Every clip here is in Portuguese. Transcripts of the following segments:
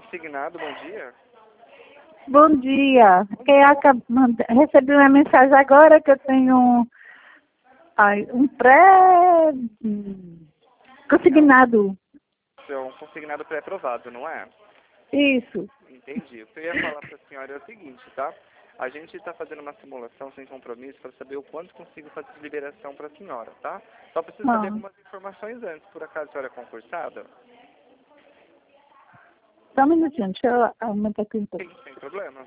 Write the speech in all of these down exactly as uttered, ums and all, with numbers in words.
Consignado, bom dia. Bom dia. Quem acaba, recebi uma mensagem agora que eu tenho ai, um pré hum, consignado. É um consignado pré-aprovado, não é? Isso. Entendi. O que eu ia falar para a senhora é o seguinte, tá? A gente está fazendo uma simulação sem compromisso para saber o quanto consigo fazer de liberação para a senhora, tá? Só preciso saber Ah. algumas informações antes. Por acaso a senhora é concursada? Só um minutinho, deixa eu aumentar aqui um pouco. Sim, sem problema.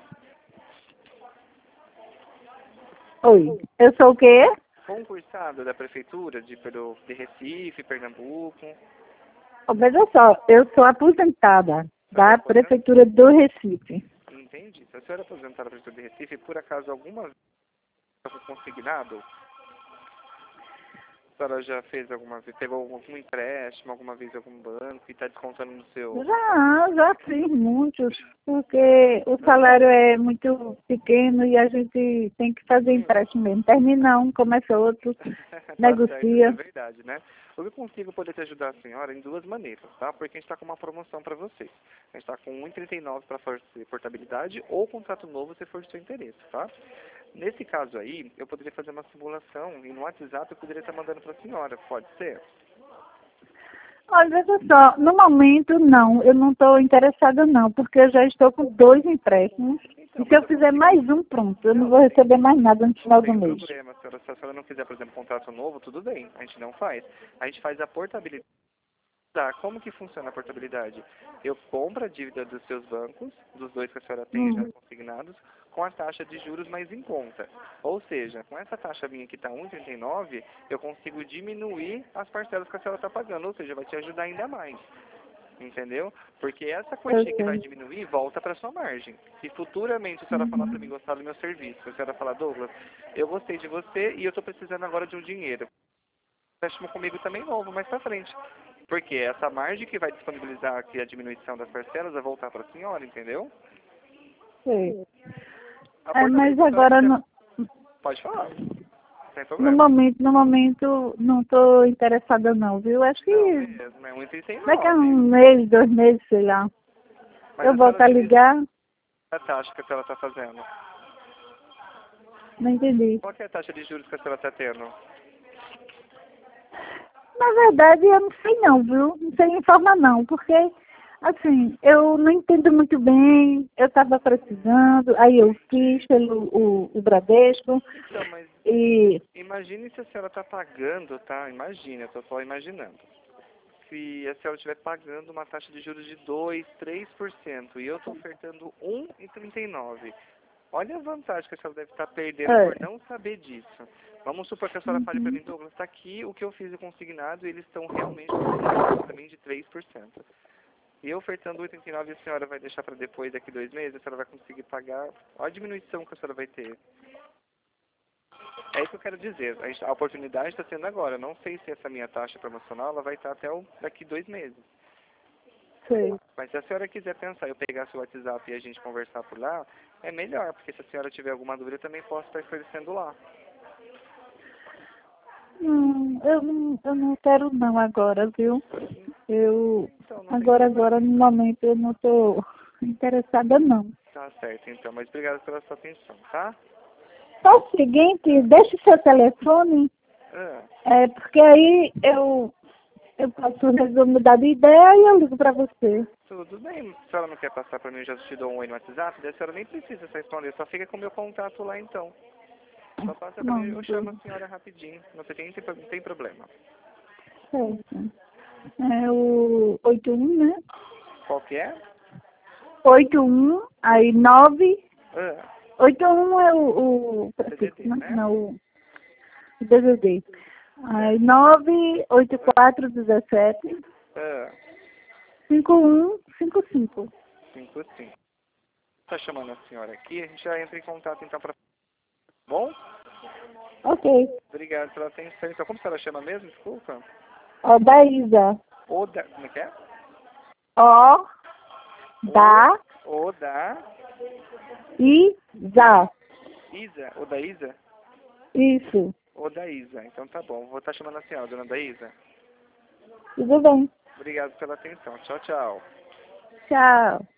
Oi, eu sou o quê? Concursado da prefeitura de, pelo, de Recife, Pernambuco. Oh, veja só, eu sou aposentada da Prefeitura do Recife. Entendi. Se a senhora é aposentada da prefeitura de Recife, por acaso alguma vez foi consignado? A senhora já fez alguma vez, pegou algum empréstimo, alguma vez em algum banco e está descontando no seu... Já, já fiz muitos, porque o salário é muito pequeno e a gente tem que fazer empréstimo mesmo. Termina um, começa outro, Tá negocia. certo, isso é verdade, né? Eu consigo poder te ajudar a senhora em duas maneiras, tá? Porque a gente está com uma promoção para vocês. A gente está com um e trinta e nove para portabilidade ou contrato novo se for do seu interesse, tá? Nesse caso aí, eu poderia fazer uma simulação e no WhatsApp eu poderia estar mandando para a senhora, pode ser? Olha, veja só, no momento não, eu não estou interessada não, porque eu já estou com dois empréstimos. Então, E se eu fizer mais um, pronto, eu não vou receber mais nada no final do Sem mês. problema, senhora. Se a senhora não quiser, por exemplo, contrato novo, tudo bem, a gente não faz. A gente faz a portabilidade. Tá, como que funciona a portabilidade? Eu compro a dívida dos seus bancos, dos dois que a senhora tem já Hum. consignados, com a taxa de juros mais em conta. Ou seja, com essa taxa minha que está um e trinta e nove, eu consigo diminuir as parcelas que a senhora está pagando, ou seja, vai te ajudar ainda mais. Entendeu? Porque essa quantia que vai diminuir volta para sua margem. Se futuramente a senhora Uhum. falar para mim gostar do meu serviço, a senhora falar, Douglas, eu gostei de você e eu estou precisando agora de um dinheiro. Empréstimo comigo também novo, mais para frente. Porque essa margem que vai disponibilizar aqui a diminuição das parcelas vai voltar para a senhora, entendeu? Sei. A É, mas portabilidade, se a agora, senhora no, quiser, pode falar, sem no problema. momento, no momento, não estou interessada não, viu? Acho que Não, mesmo, é um e trinta e daqui a nove. um mês, dois meses, sei lá, Mas eu a volto senhora a já me ligar. a taxa que a senhora está fazendo. Não entendi. Qual que é a taxa de juros que a senhora está tendo? Na verdade, eu não sei não, viu? Não sei informar não, porque, assim, eu não entendo muito bem, eu estava precisando, aí eu fiz pelo o, o Bradesco, Então, mas e... imagine se a senhora está pagando, tá? Imagine, eu estou só imaginando. Se a senhora estiver pagando uma taxa de juros de dois, três por cento e eu estou ofertando um e trinta e nove. Olha a vantagem que a senhora deve estar perdendo É. por não saber disso. Vamos supor que a senhora fale para mim, Douglas, está aqui o que eu fiz o consignado e eles estão realmente oferecendo para mim de três por cento. E eu ofertando oitenta e nove, a senhora vai deixar para depois, daqui dois meses, a senhora vai conseguir pagar. Olha a diminuição que a senhora vai ter. É isso que eu quero dizer. A, gente, a oportunidade está sendo agora. Eu não sei se essa minha taxa promocional ela vai estar até o, daqui dois meses. Sei. Mas se a senhora quiser pensar, eu pegar seu WhatsApp e a gente conversar por lá, é melhor, porque se a senhora tiver alguma dúvida, eu também posso estar esclarecendo lá. Hum, eu, não, eu não quero não agora, viu? Eu, Então, não tem agora, problema. agora, no momento, eu não estou interessada não. Tá certo, então. Mas obrigado pela sua atenção, tá? Só o seguinte, deixe seu telefone, Ah, é, porque aí eu, eu posso resolver mudar de ideia e eu ligo para você. tudo bem. Se a senhora não quer passar para mim, eu já te dou um oi no WhatsApp, daí a senhora nem precisa só responder, só fica com o meu contato lá, então. Só passa para mim, eu chamo a senhora rapidinho. Não tem, não tem problema. Certo. É o oito um, né? Qual que é? oito um, aí nove. Ah, oito um é o, o D D D, prefixo, né? né? Não, o D D D. Aí nove oito quatro dezessete Ah, cinco um cinco cinco. cinco cinco. Tá chamando a senhora aqui, a gente já entra em contato então para... Bom? Ok. Obrigado pela atenção. Então, como a senhora chama mesmo? Desculpa. Ó, da Isa. O da... Como é que é? Ó, da, O da... Isa. Isa. O da Isa? Isso. O da Isa. Então tá bom. Vou estar chamando a senhora, dona da Isa. Tudo bem. Obrigado pela atenção. Tchau, tchau. Tchau.